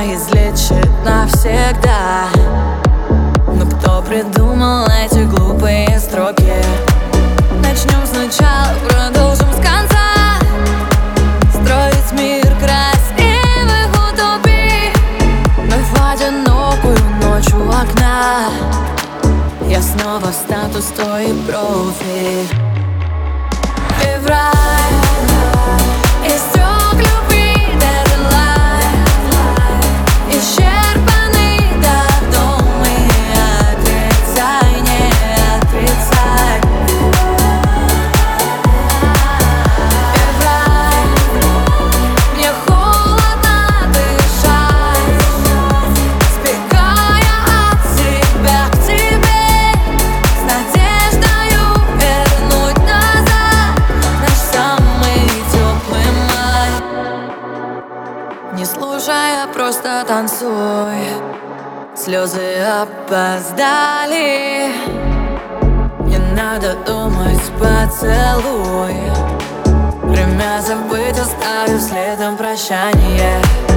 излечит навсегда. Но кто придумал эти глупые строки? Начнем сначала, продолжим с конца. Строить мир красивых утопий, вновь в одинокую ночь у окна. Я снова в статус той профи. Февраль, истек любви дедлайн, исчерпанный до дома. Отрицай, не отрицай. Февраль, мне холодно дышать, сбегая от себя к тебе, с надеждою вернуть назад наш самый теплый май. Не слушай, а просто танцуй, слезы опоздали. Не надо думать, поцелуй. Время забыть оставив следом прощание.